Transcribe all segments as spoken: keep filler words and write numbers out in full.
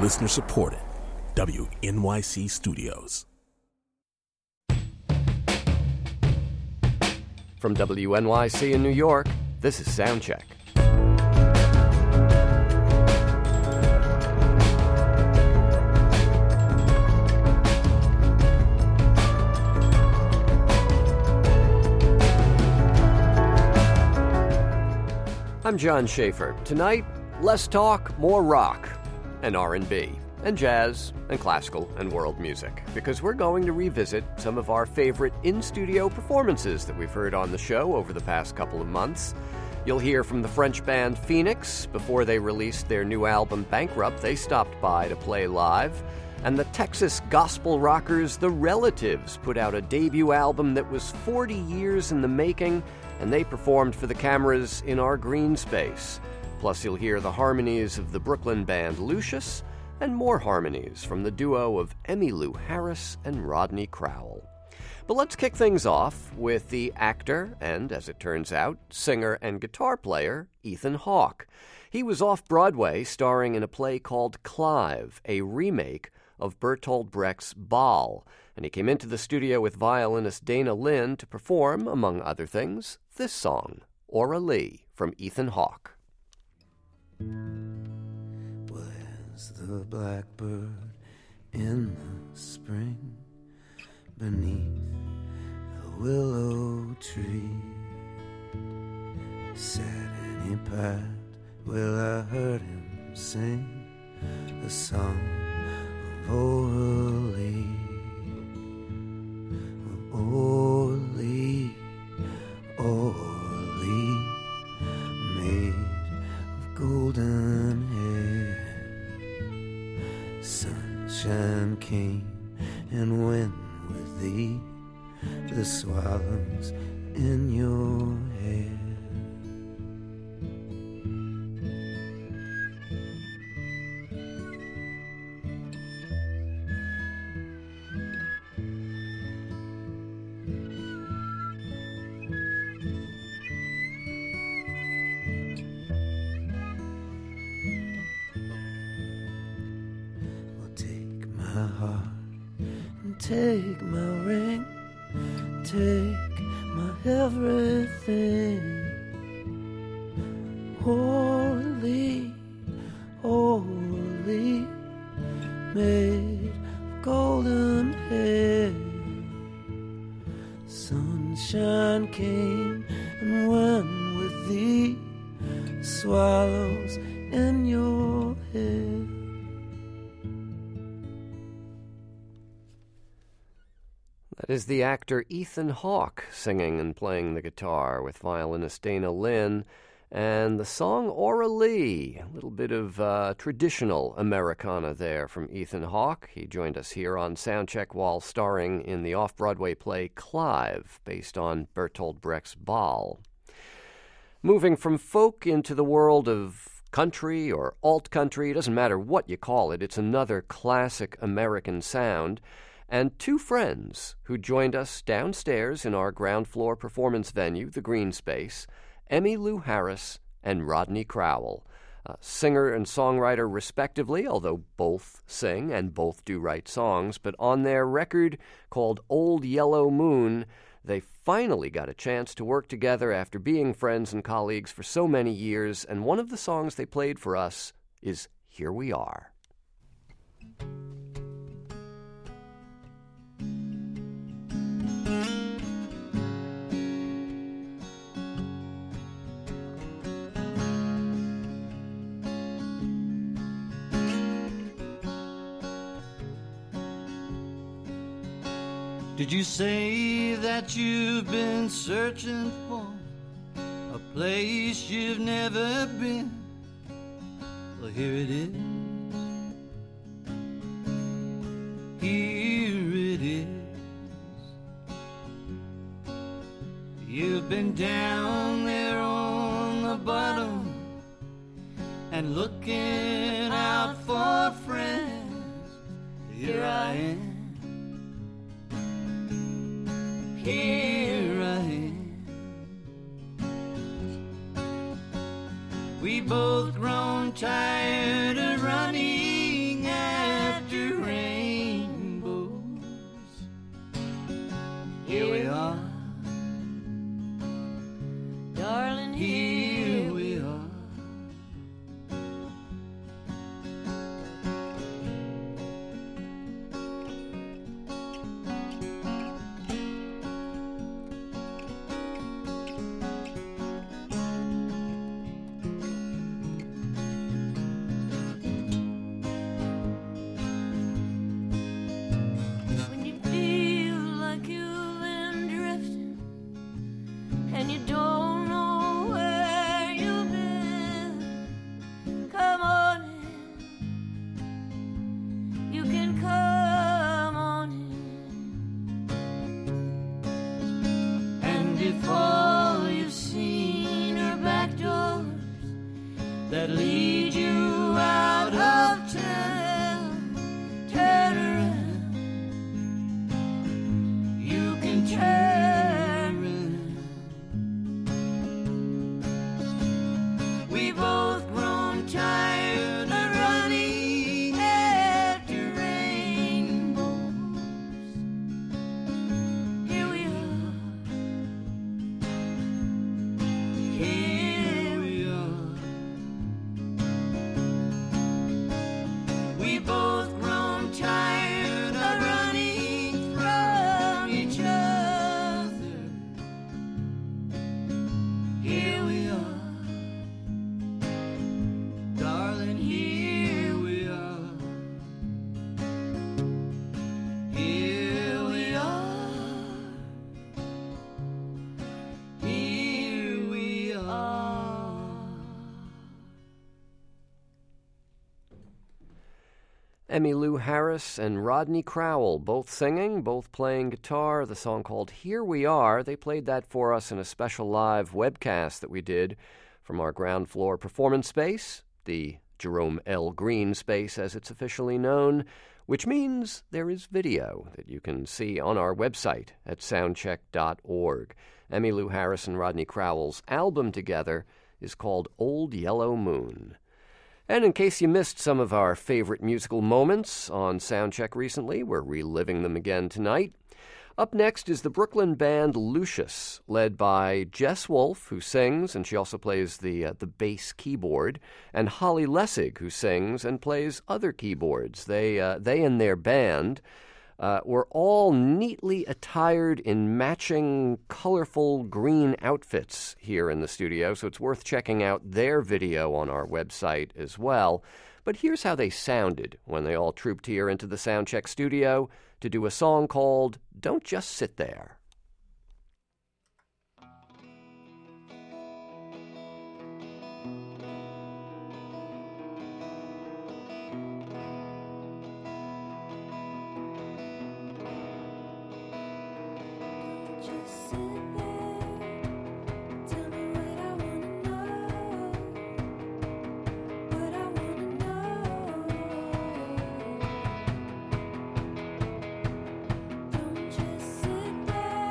Listener supported. W N Y C Studios. From W N Y C in New York, this is Soundcheck. I'm John Schaefer. Tonight, less talk, more rock, and R and B, and jazz, and classical, and world music, because we're going to revisit some of our favorite in-studio performances that we've heard on the show over the past couple of months. You'll hear from the French band Phoenix. Before they released their new album, Bankrupt, they stopped by to play live. And the Texas gospel rockers The Relatives put out a debut album that was forty years in the making, and they performed for the cameras in our green space. Plus, you'll hear the harmonies of the Brooklyn band Lucius, and more harmonies from the duo of Emmylou Harris and Rodney Crowell. But let's kick things off with the actor and, as it turns out, singer and guitar player Ethan Hawke. He was off Broadway starring in a play called Clive, a remake of Bertolt Brecht's Baal, and he came into the studio with violinist Dana Lynn to perform, among other things, this song, Aura Lee, from Ethan Hawke. Where's the blackbird in the spring beneath the willow tree? Sat and he piped, well I heard him sing the song of Aura Lee. Aura Lee, Aura Lee, made of golden hair. Sunshine came and went with thee, the swallows in your hair. Take my ring, take my everything. Aura Lee, Aura Lee, made of golden hair. Sunshine came and went with thee, swallows in your hair. That is the actor Ethan Hawke singing and playing the guitar with violinist Dana Lynn, and the song Aura Lee, a little bit of uh, traditional Americana there from Ethan Hawke. He joined us here on Soundcheck while starring in the off-Broadway play Clive, based on Bertolt Brecht's Baal. Moving from folk into the world of country or alt-country, it doesn't matter what you call it, it's another classic American sound. And two friends who joined us downstairs in our ground floor performance venue, the Green Space, Emmylou Harris and Rodney Crowell, uh, singer and songwriter respectively, although both sing and both do write songs. But on their record called Old Yellow Moon, they finally got a chance to work together after being friends and colleagues for so many years, and one of the songs they played for us is Here We Are. Did you say that you've been searching for a place you've never been? Well, here it is. Here it is. You've been down there on the bottom and looking out for friends. Here I am. Here I am. We both grown tired of running that lead you out of town. Turn around, you can turn around. We both grown tired of running after rainbows. Here we are, here we are. We both grown tired of running from each other. Here we are, darling, here we are. Here we are. Here we are. Emmylou Harris and Rodney Crowell, both singing, both playing guitar, the song called Here We Are. They played that for us in a special live webcast that we did from our ground floor performance space, the Jerome L. Green space as it's officially known, which means there is video that you can see on our website at soundcheck dot org. Emmylou Harris and Rodney Crowell's album together is called Old Yellow Moon. And in case you missed some of our favorite musical moments on Soundcheck recently, we're reliving them again tonight. Up next is the Brooklyn band Lucius, led by Jess Wolfe, who sings, and she also plays the uh, the bass keyboard, and Holly Lessig, who sings and plays other keyboards. They uh, they and their band uh, were all neatly attired in matching, colorful green outfits here in the studio, so it's worth checking out their video on our website as well. But here's how they sounded when they all trooped here into the Soundcheck studio to do a song called Don't Just Sit There. Just sit there, tell me what I wanna know, what I wanna know. Don't just sit there.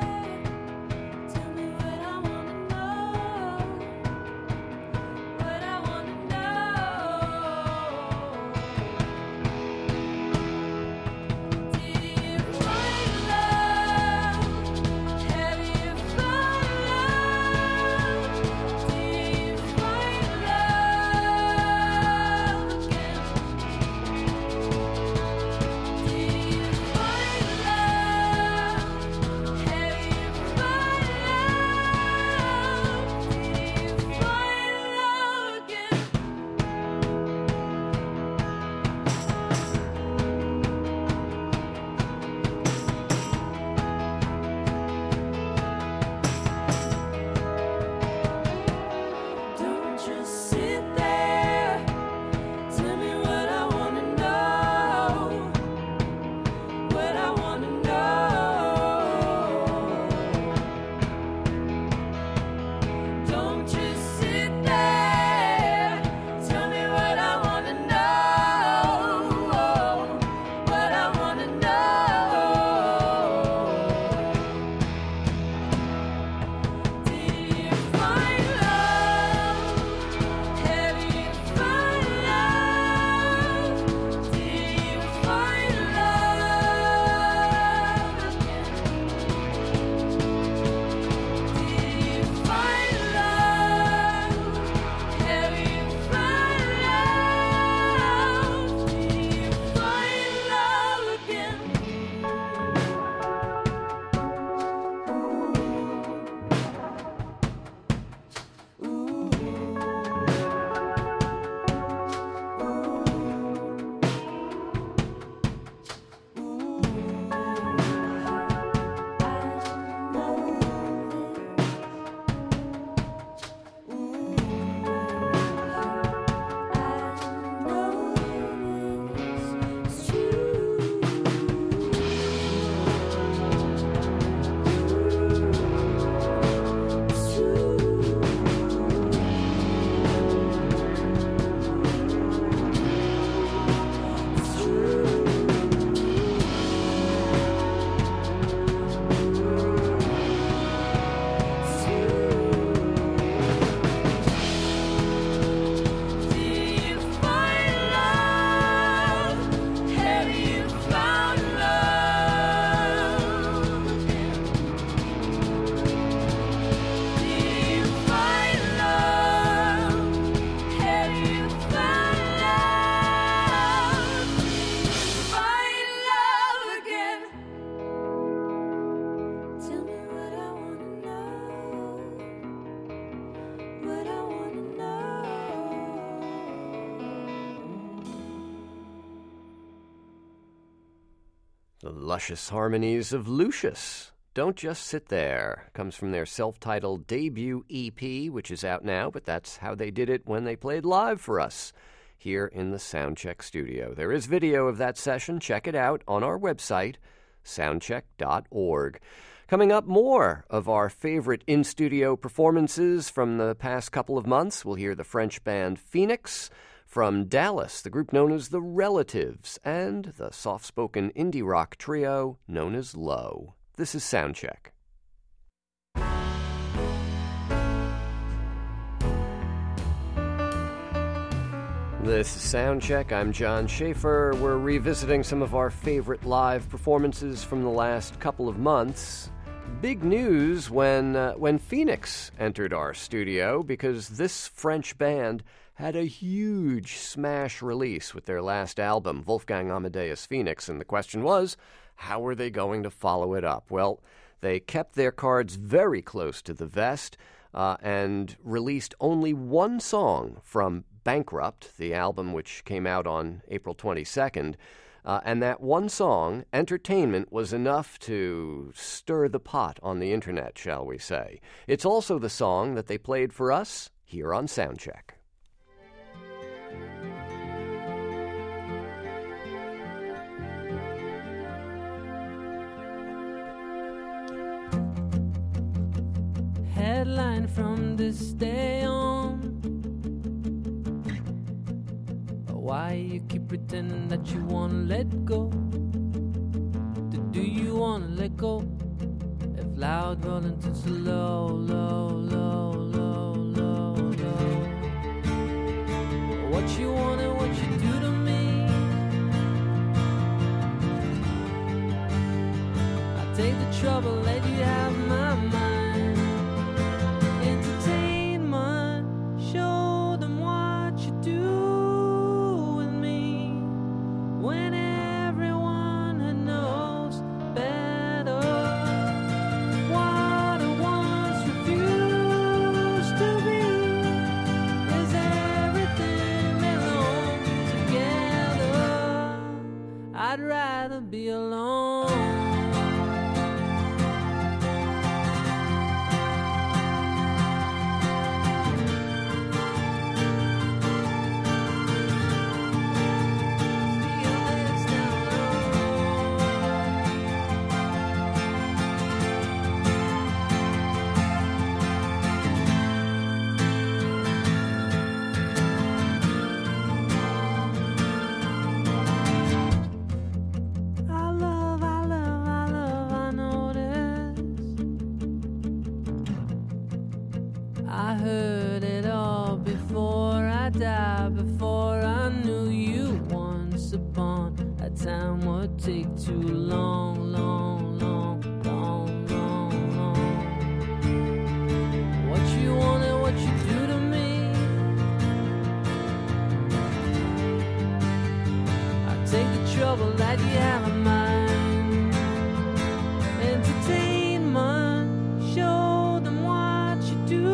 The luscious harmonies of Lucius. Don't Just Sit There comes from their self-titled debut E P, which is out now, but that's how they did it when they played live for us here in the Soundcheck studio. There is video of that session. Check it out on our website, soundcheck dot org. Coming up, more of our favorite in-studio performances from the past couple of months. We'll hear the French band Phoenix. From Dallas, the group known as The Relatives, and the soft-spoken indie rock trio known as Low. This is Soundcheck. This is Soundcheck. I'm John Schaefer. We're revisiting some of our favorite live performances from the last couple of months. Big news when uh, when Phoenix entered our studio, because this French band had a huge smash release with their last album, Wolfgang Amadeus Phoenix, and the question was, how were they going to follow it up? Well, they kept their cards very close to the vest uh, and released only one song from Bankrupt, the album which came out on April twenty-second, uh, and that one song, Entertainment, was enough to stir the pot on the internet, shall we say. It's also the song that they played for us here on Soundcheck. Headline from this day on. Why you keep pretending that you wanna let go? Do you wanna let go? If loud rolling to low, low, low, low, low, low. What you want and what you do to me, I take the trouble, let you have my mind. I'd rather be alone. I heard it all before I died, before I knew you. Once upon a time would take too long, long, long, long, long, long. What you want and what you do to me, I take the trouble that you have in mind. Entertainment, show them what you do.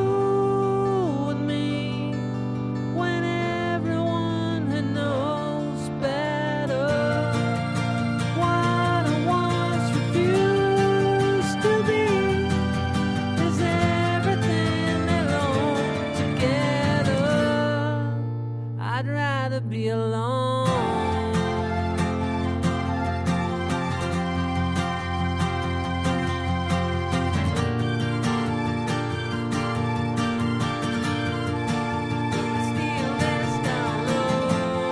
Be alone. Steal this down low.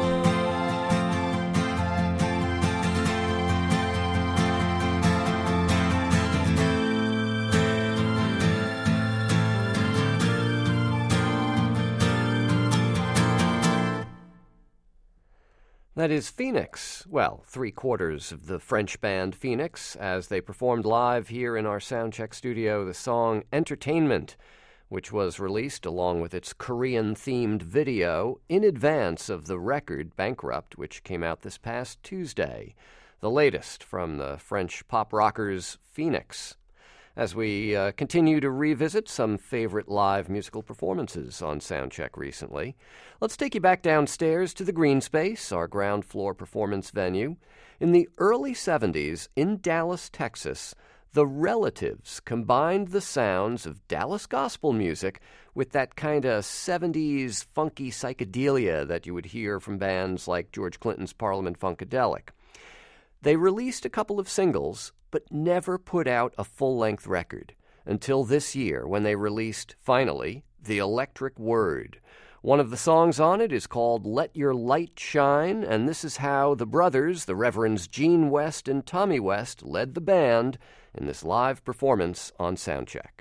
That is Phoenix, well, three-quarters of the French band Phoenix, as they performed live here in our Soundcheck studio the song Entertainment, which was released along with its Korean-themed video in advance of the record Bankrupt, which came out this past Tuesday, the latest from the French pop rockers Phoenix. as we uh, continue to revisit some favorite live musical performances on Soundcheck recently. Let's take you back downstairs to the Green Space, our ground floor performance venue. In the early seventies, in Dallas, Texas, the Relatives combined the sounds of Dallas gospel music with that kind of seventies funky psychedelia that you would hear from bands like George Clinton's Parliament Funkadelic. They released a couple of singles, but never put out a full-length record until this year when they released, finally, The Electric Word. One of the songs on it is called Let Your Light Shine, and this is how the brothers, the Reverends Gene West and Tommy West, led the band in this live performance on Soundcheck.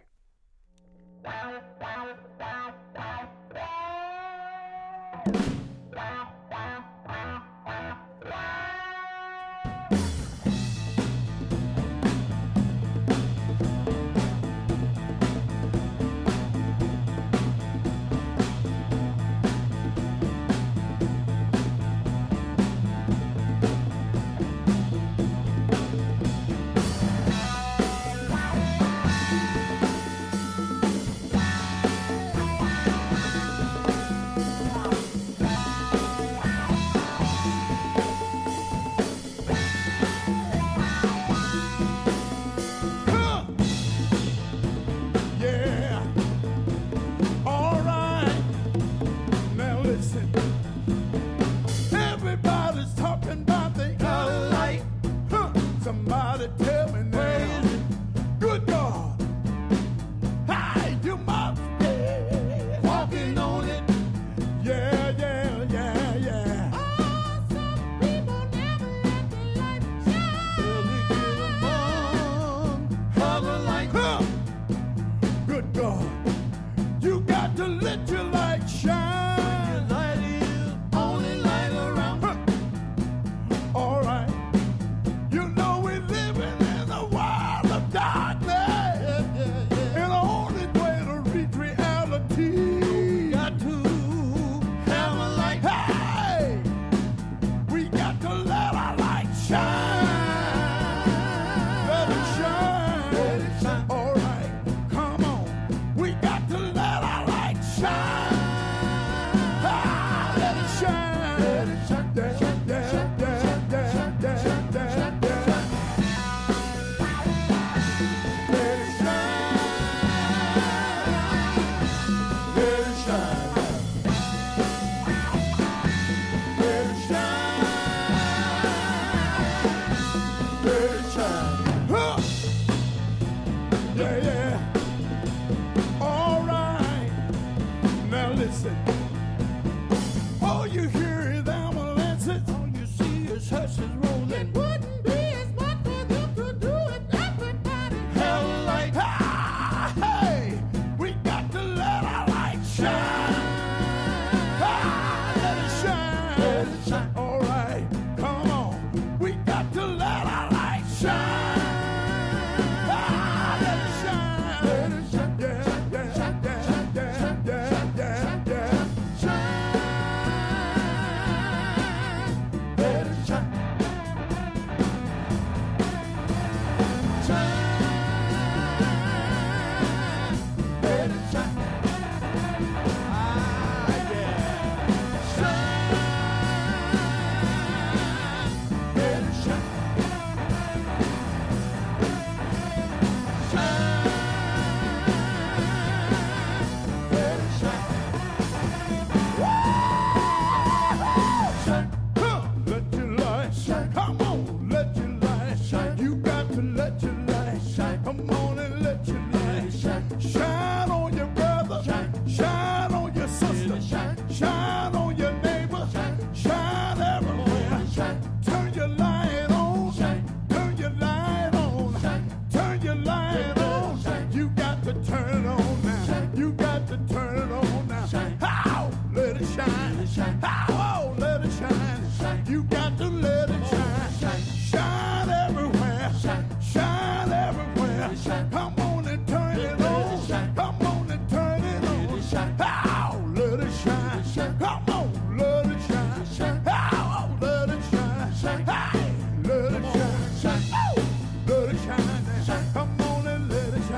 Let it shine. Come on and let it shine.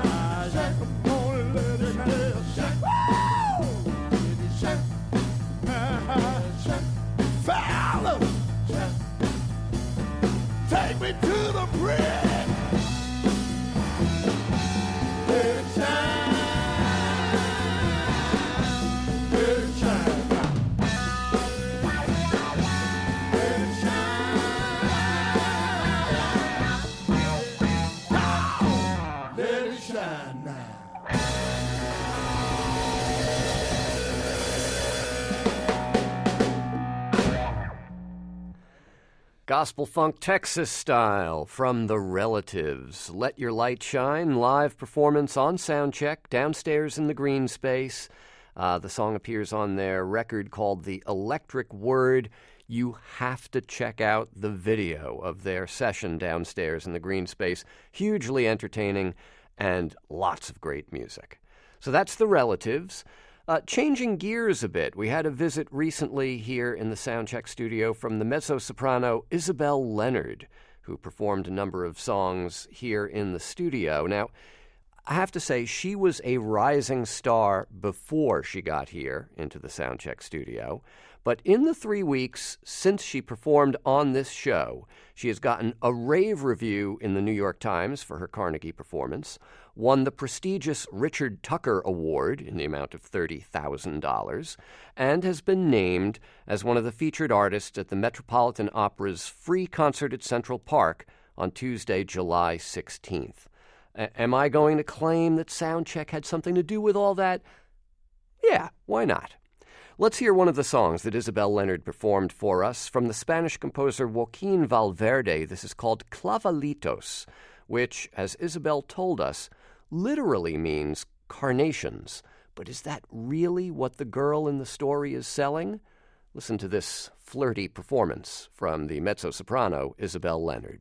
Gospel funk Texas style from The Relatives. Let Your Light Shine, live performance on Soundcheck downstairs in the green space. Uh, the song appears on their record called The Electric Word. You have to check out the video of their session downstairs in the green space. Hugely entertaining and lots of great music. So that's The Relatives. Uh, changing gears a bit, we had a visit recently here in the Soundcheck studio from the mezzo-soprano Isabel Leonard, who performed a number of songs here in the studio. Now, I have to say, she was a rising star before she got here into the Soundcheck studio. But in the three weeks since she performed on this show, she has gotten a rave review in the New York Times for her Carnegie performance, won the prestigious Richard Tucker Award in the amount of thirty thousand dollars, and has been named as one of the featured artists at the Metropolitan Opera's free concert at Central Park on Tuesday, July sixteenth. A- am I going to claim that Soundcheck had something to do with all that? Yeah, why not? Let's hear one of the songs that Isabel Leonard performed for us from the Spanish composer Joaquin Valverde. This is called Clavelitos, which, as Isabel told us, literally means carnations. But is that really what the girl in the story is selling? Listen to this flirty performance from the mezzo-soprano Isabel Leonard.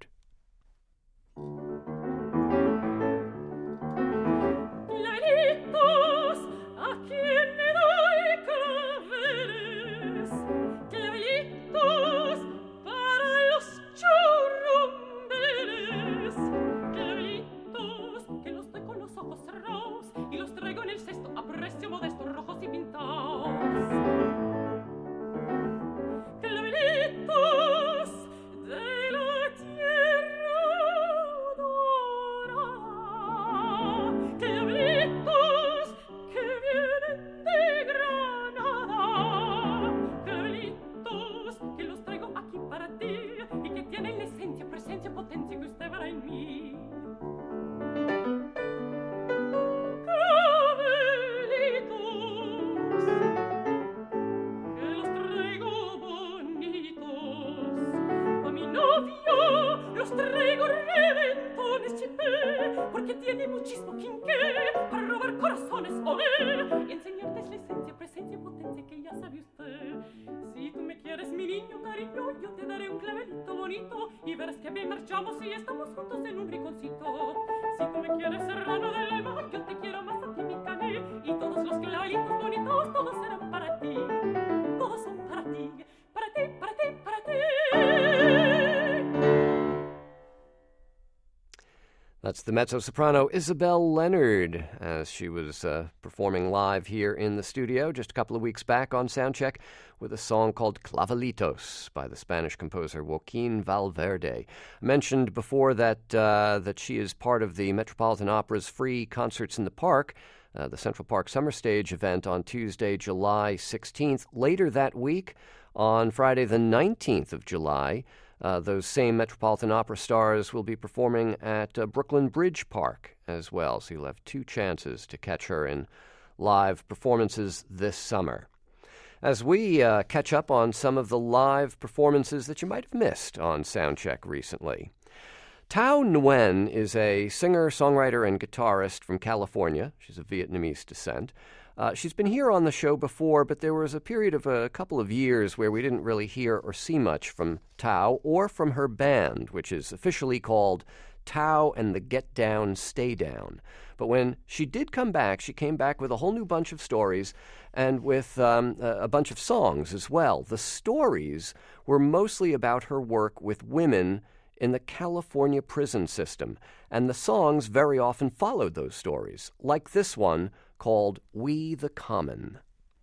That's the mezzo-soprano Isabel Leonard, as she was uh, performing live here in the studio just a couple of weeks back on Soundcheck with a song called Clavelitos by the Spanish composer Joaquin Valverde. I mentioned before that uh, that she is part of the Metropolitan Opera's free Concerts in the Park, uh, the Central Park Summer Stage event on Tuesday, July sixteenth. Later that week, on Friday the nineteenth of July, Uh, those same Metropolitan Opera stars will be performing at uh, Brooklyn Bridge Park as well, so you'll have two chances to catch her in live performances this summer. As we uh, catch up on some of the live performances that you might have missed on Soundcheck recently. Thao Nguyen is a singer, songwriter, and guitarist from California. She's of Vietnamese descent. Uh, she's been here on the show before, but there was a period of a couple of years where we didn't really hear or see much from Thao or from her band, which is officially called Thao and the Get Down, Stay Down. But when she did come back, she came back with a whole new bunch of stories and with um, a, a bunch of songs as well. The stories were mostly about her work with women in the California prison system, and the songs very often followed those stories, like this one called We the Common.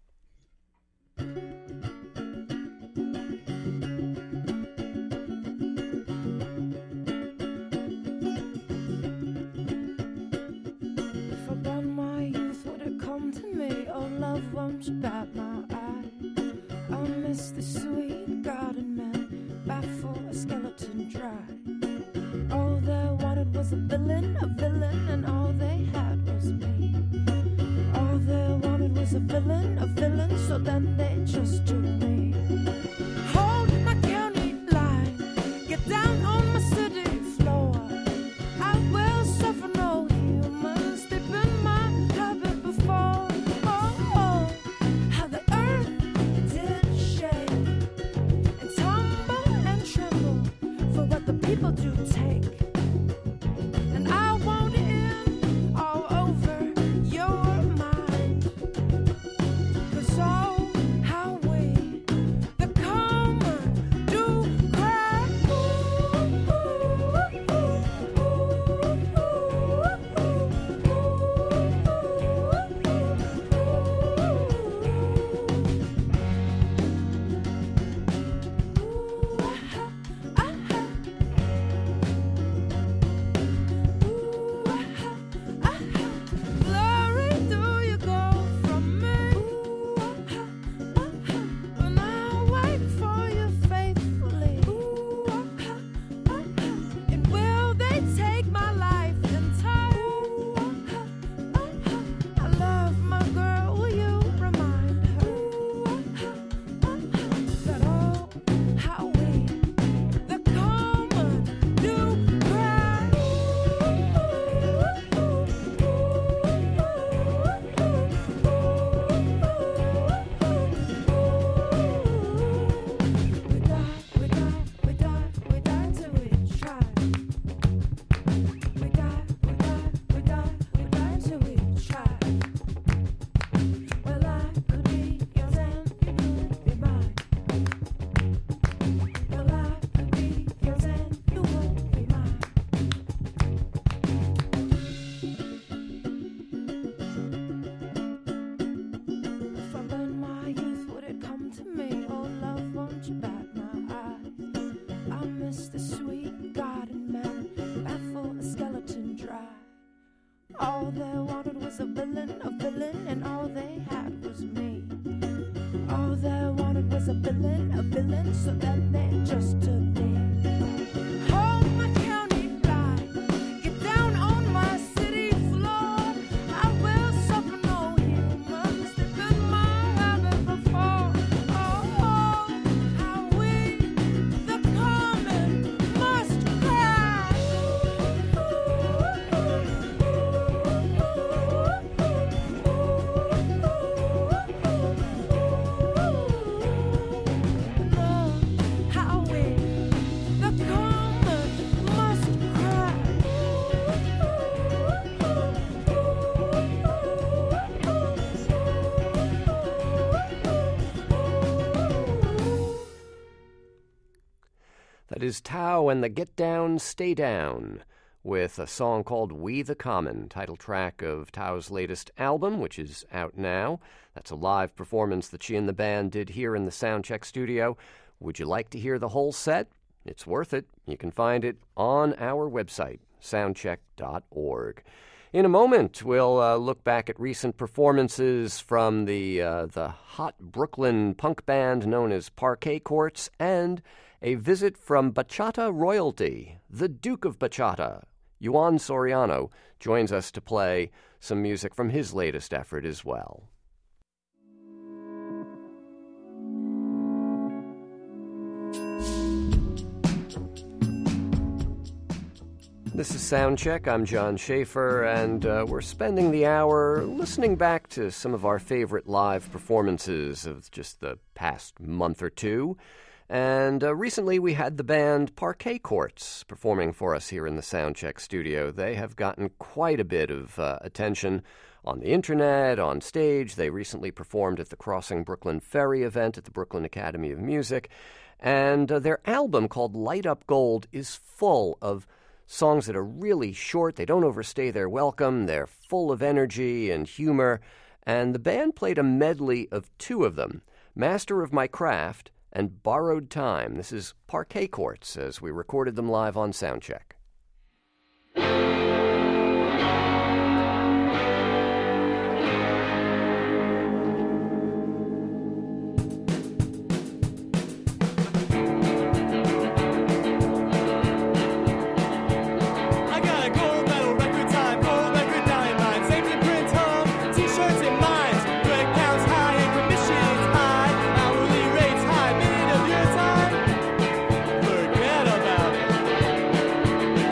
If upon my youth would have come to me, oh love, won't you bat my eye? I'll miss the sweet garden man, baffle a skeleton dry. All they wanted was a villain, a villain, and all they had was me. All they wanted was a villain, a villain, so then they just took me. Hold my county line, people do take. And I want in all over your mind. 'Cause oh, how we, the common, do cry. Blurry do you go from me? And I'll wait for you faithfully. And will they take my life in time? I love my girl, will you remind her that oh, how we, the common, do cry. We die, we die, we die, we die till we try. We die, we die, we die, we die till we try. Well, I could be yours and you could be mine. Well, I could be yours and you would be mine. If I burned my youth, would it come to me? Oh, love, won't you bat my eyes? I miss the sweet garden man, baffle a skeleton dry. All they wanted was a villain, a villain, and all they had was me. All they wanted was a villain, a villain, so then they just took me. Hold my county line, get down on my city floor. I will suffer no humans that could my habit before. Oh, oh, how we, the common, must cry. No, how we, the common, must cry. That is Tao and the Get Down, Stay Down, with a song called We the Common, title track of Tao's latest album, which is out now. That's a live performance that she and the band did here in the Soundcheck studio. Would you like to hear the whole set? It's worth it. You can find it on our website, soundcheck dot org. In a moment, we'll uh, look back at recent performances from the uh, the hot Brooklyn punk band known as Parquet Courts, and a visit from bachata royalty, the Duke of Bachata. Juan Soriano joins us to play some music from his latest effort as well. This is Soundcheck. I'm John Schaefer, and uh, we're spending the hour listening back to some of our favorite live performances of just the past month or two. And uh, recently we had the band Parquet Courts performing for us here in the Soundcheck studio. They have gotten quite a bit of uh, attention on the internet, on stage. They recently performed at the Crossing Brooklyn Ferry event at the Brooklyn Academy of Music. And uh, their album called Light Up Gold is full of songs that are really short. They don't overstay their welcome. They're full of energy and humor. And the band played a medley of two of them, Master of My Craft and Borrowed Time. This is Parquet Courts as we recorded them live on Soundcheck. Forget about it.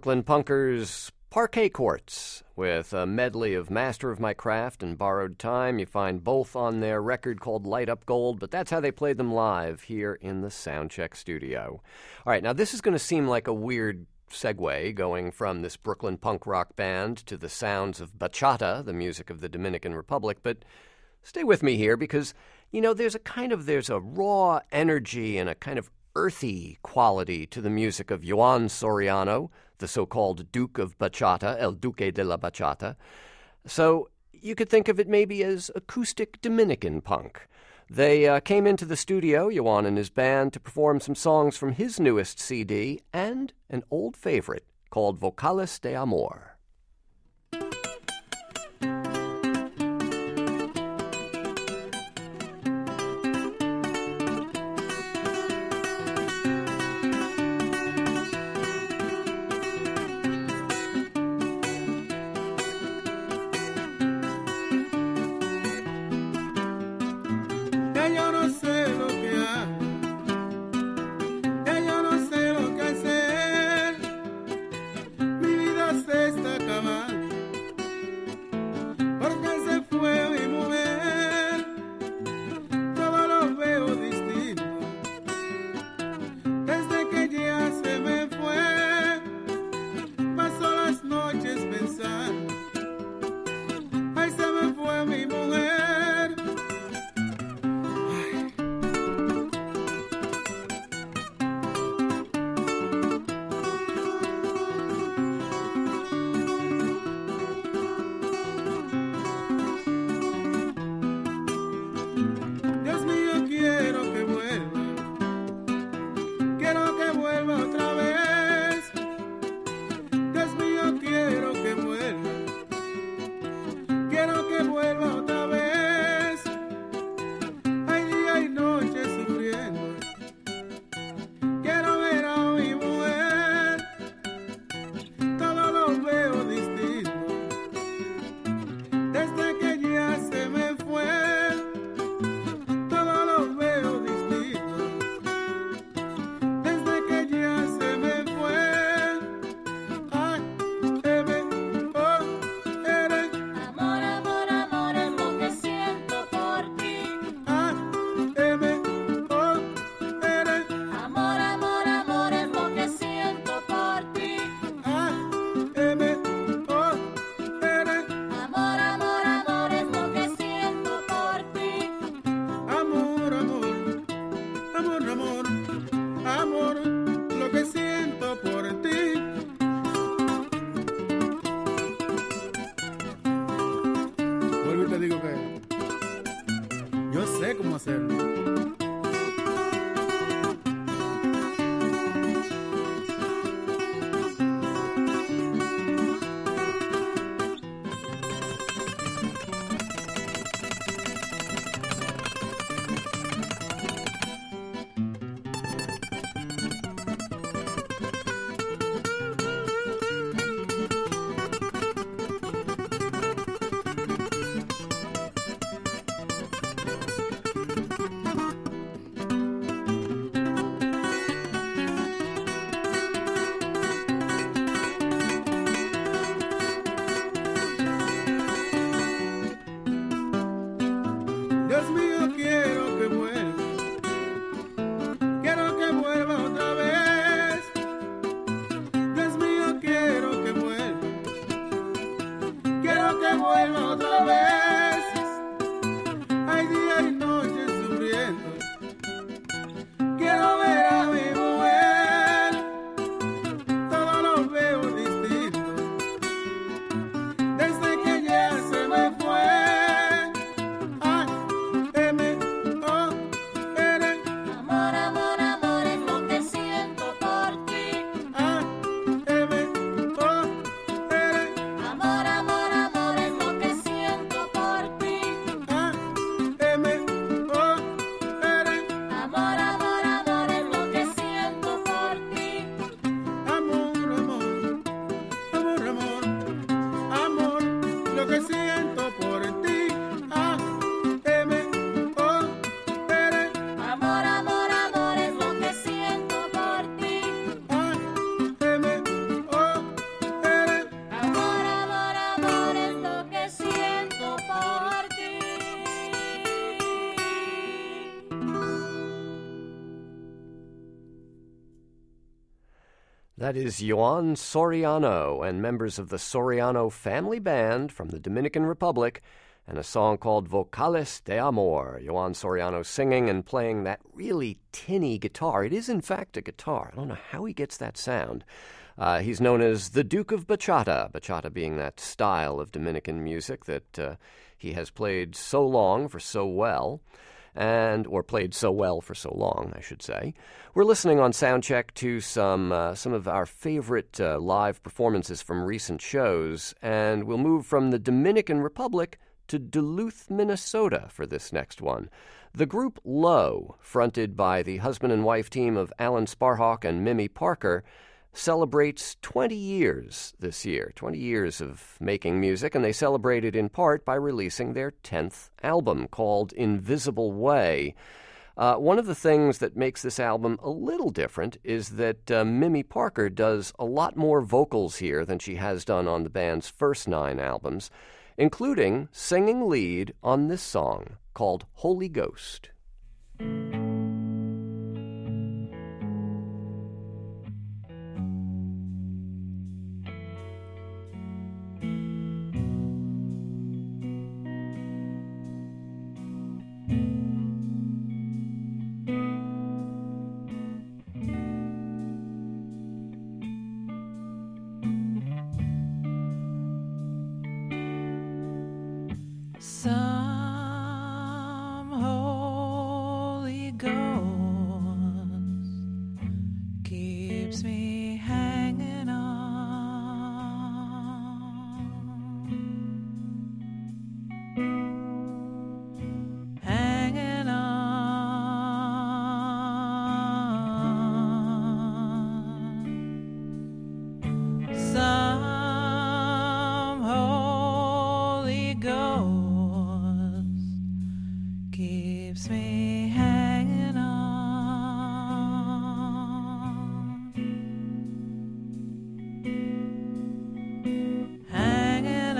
Brooklyn Punkers' Parquet Courts with a medley of Master of My Craft and Borrowed Time. You find both on their record called Light Up Gold, but that's how they played them live here in the Soundcheck studio. All right, now this is going to seem like a weird segue going from this Brooklyn punk rock band to the sounds of bachata, the music of the Dominican Republic, but stay with me here because, you know, there's a kind of, there's a raw energy and a kind of earthy quality to the music of Juan Soriano, the so-called Duke of Bachata, El Duque de la Bachata. So you could think of it maybe as acoustic Dominican punk. They uh, came into the studio, Juan and his band, to perform some songs from his newest C D and an old favorite called Vocales de Amor. That is Juan Soriano and members of the Soriano Family Band from the Dominican Republic and a song called Vocales de Amor. Juan Soriano singing and playing that really tinny guitar. It is, in fact, a guitar. I don't know how he gets that sound. Uh, he's known as the Duke of Bachata, bachata being that style of Dominican music that uh, he has played so long for so well. And or played so well for so long, I should say. We're listening on Soundcheck to some uh, some of our favorite uh, live performances from recent shows, and we'll move from the Dominican Republic to Duluth, Minnesota for this next one. The group Low, fronted by the husband and wife team of Alan Sparhawk and Mimi Parker, celebrates twenty years this year, twenty years of making music, and they celebrated in part by releasing their tenth album called Invisible Way. Uh, one of the things that makes this album a little different is that uh, Mimi Parker does a lot more vocals here than she has done on the band's first nine albums, including singing lead on this song called Holy Ghost. Some Holy Ghost keeps me hanging on, hanging on. Some Holy Ghost keeps me hanging on, hanging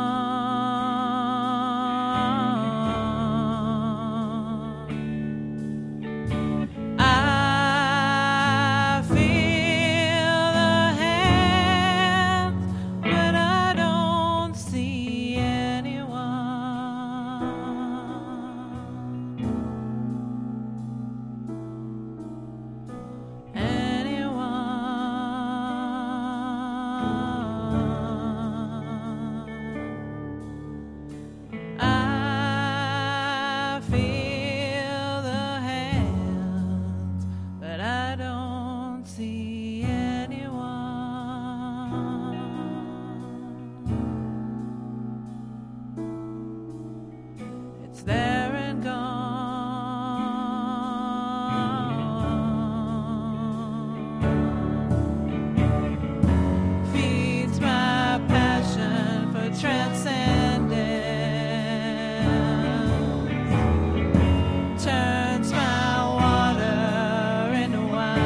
on. I feel the hands, but I don't see anyone. I feel the hands, but I don't see anyone. It's there and gone. Feeds my passion for transcendence. Turns my water into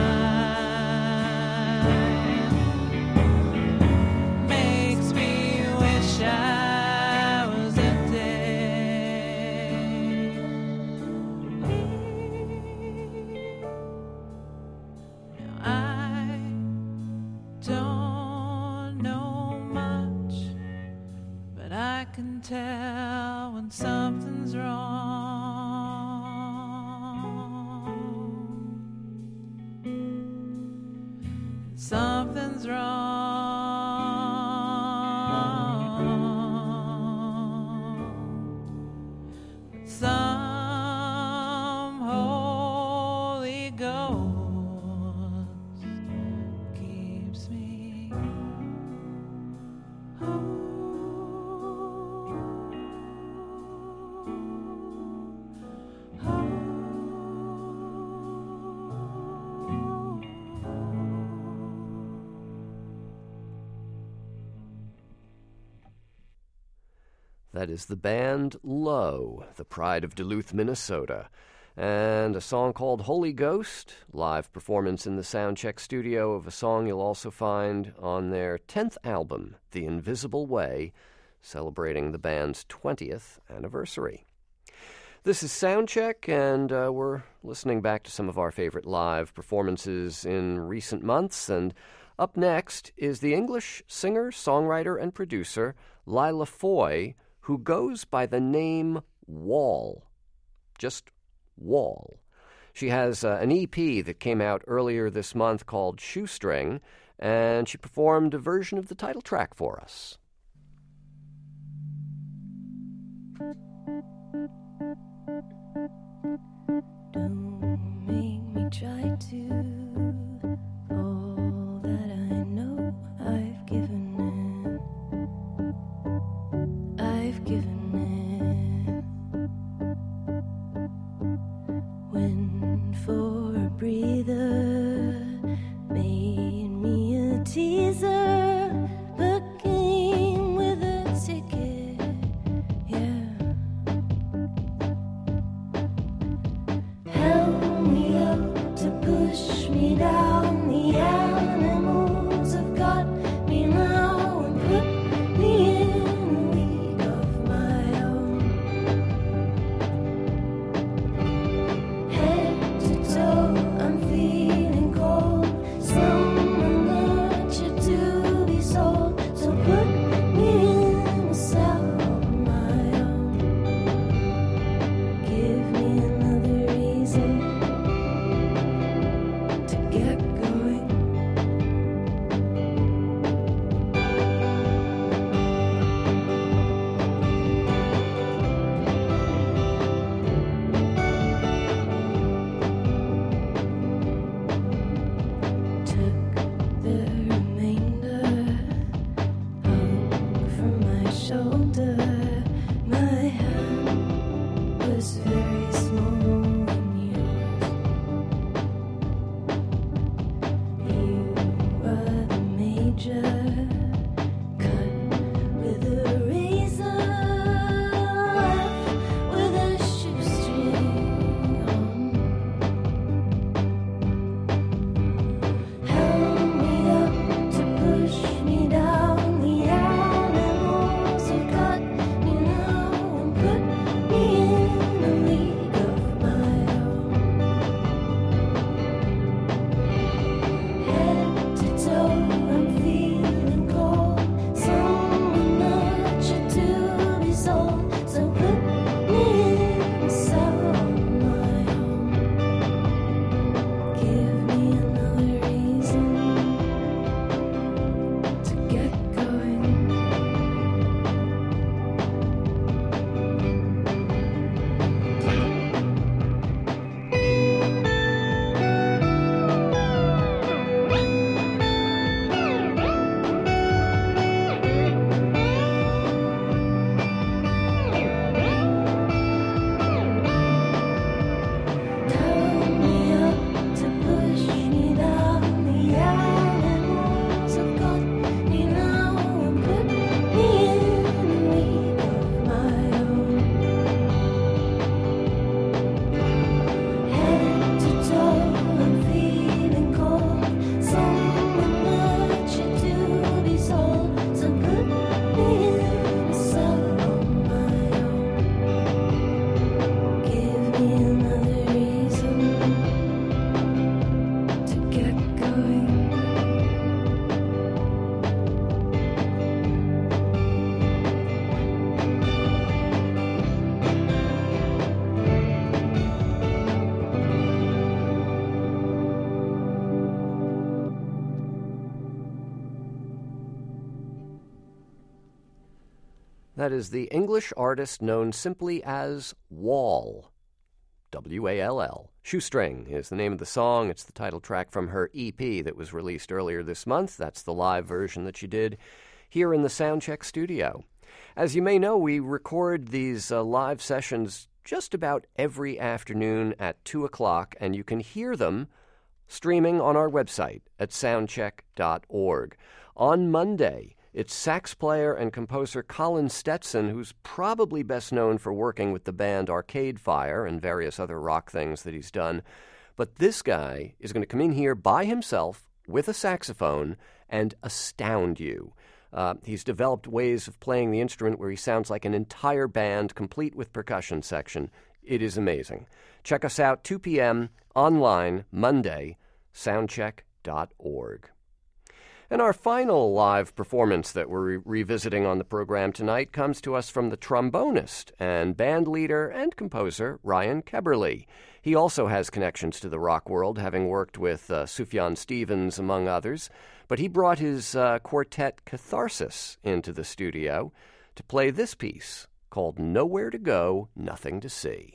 wine. Makes me wish I was empty. Now I don't know much, but I can tell when something's wrong. Something's wrong. Some Holy Ghost keeps me. That is the band Low, the pride of Duluth, Minnesota. And a song called Holy Ghost, live performance in the Soundcheck studio of a song you'll also find on their tenth album, The Invisible Way, celebrating the band's twentieth anniversary. This is Soundcheck, and uh, we're listening back to some of our favorite live performances in recent months, and Up next is the English singer, songwriter, and producer Lila Foy, who goes by the name Wall. Just Wall. She has uh, an E P that came out earlier this month called Shoestring, and she performed a version of the title track for us. Don't make me try to. All that I know, I've given in. I've given in. When for a breather made me a teaser, but came with a ticket, yeah. Held me up to push me down. The animals have got me now and put me in a league of my own. Head to toe, I'm feeling cold. Someone nurtured to be sold, so put me in a cell of my own. Give me another reason to get going. Took the remainder, hung from my shoulder. My hand was very small in yours. You were the major, cut with a razor, left with a shoestring on. Held me up to push me down. The animals have got me now and put me in a league of my own. Head to toe, I'm feeling cold. Someone nurtured to be sold, so put me in a cell of my own. Give me another reason to get going. Held me up to push me down. The animals have got me now and put me in a league of my own. Head to toe, I'm feeling cold. Someone nurtured to be sold, so put me in a cell of my own. Give me another reason to get going. That is the English artist known simply as Wall. W A L L. Shoestring is the name of the song. It's the title track from her E P that was released earlier this month. That's the live version that she did here in the Soundcheck studio. As you may know, we record these uh, live sessions just about every afternoon at two o'clock, and you can hear them streaming on our website at soundcheck dot org. On Monday, it's sax player and composer Colin Stetson, who's probably best known for working with the band Arcade Fire and various other rock things that he's done. But this guy is going to come in here by himself with a saxophone and astound you. Uh, he's developed ways of playing the instrument where he sounds like an entire band, complete with percussion section. It is amazing. Check us out, two p.m. online, Monday, soundcheck dot org. And our final live performance that we're re- revisiting on the program tonight comes to us from the trombonist and band leader and composer Ryan Keberle. He also has connections to the rock world, having worked with uh, Sufjan Stevens, among others. But he brought his uh, quartet Catharsis into the studio to play this piece called Nowhere to Go, Nothing to See.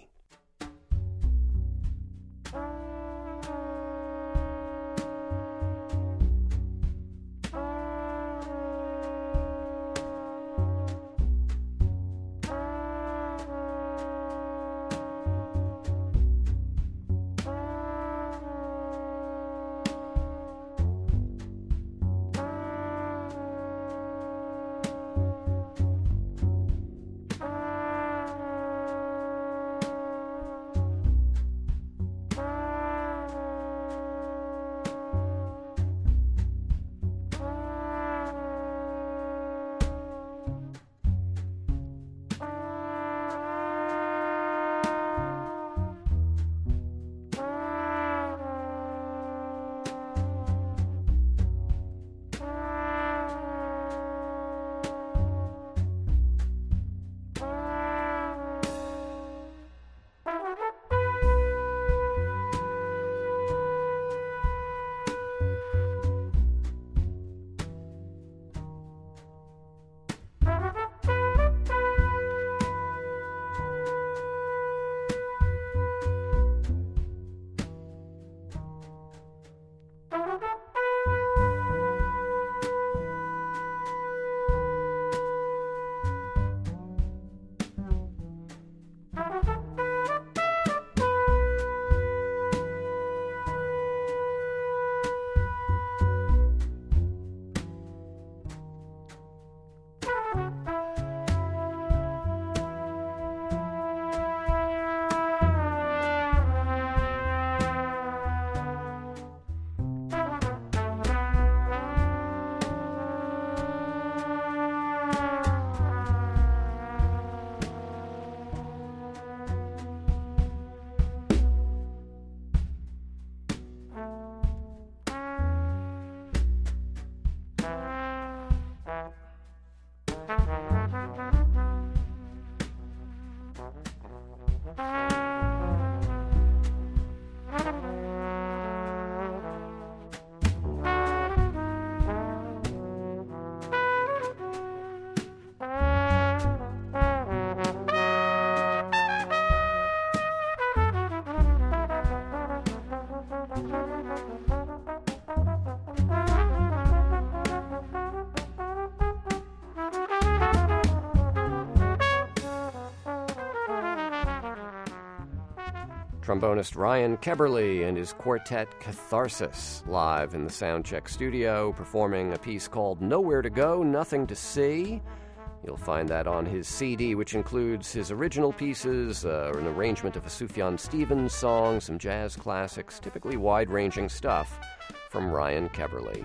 Trombonist Ryan Keberle and his quartet Catharsis live in the Soundcheck studio performing a piece called Nowhere to Go, Nothing to See. You'll find that on his C D, which includes his original pieces, uh, an arrangement of a Sufjan Stevens song, some jazz classics, typically wide-ranging stuff from Ryan Keberle.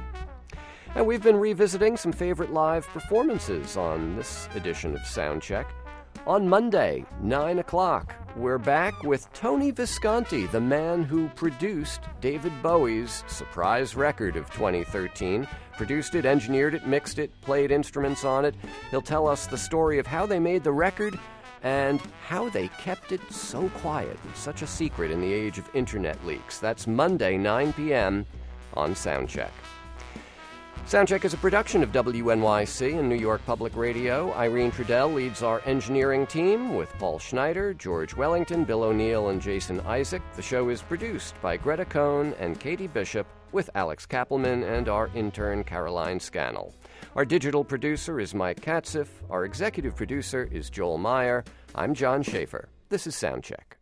And we've been revisiting some favorite live performances on this edition of Soundcheck. On Monday, nine o'clock, we're back with Tony Visconti, the man who produced David Bowie's surprise record of twenty thirteen. Produced it, engineered it, mixed it, played instruments on it. He'll tell us the story of how they made the record and how they kept it so quiet and such a secret in the age of internet leaks. That's Monday, nine p.m. on Soundcheck. Soundcheck is a production of W N Y C and New York Public Radio. Irene Trudell leads our engineering team with Paul Schneider, George Wellington, Bill O'Neill, and Jason Isaac. The show is produced by Greta Cohn and Katie Bishop with Alex Kappelman and our intern Caroline Scannell. Our digital producer is Mike Katzif. Our executive producer is Joel Meyer. I'm John Schaefer. This is Soundcheck.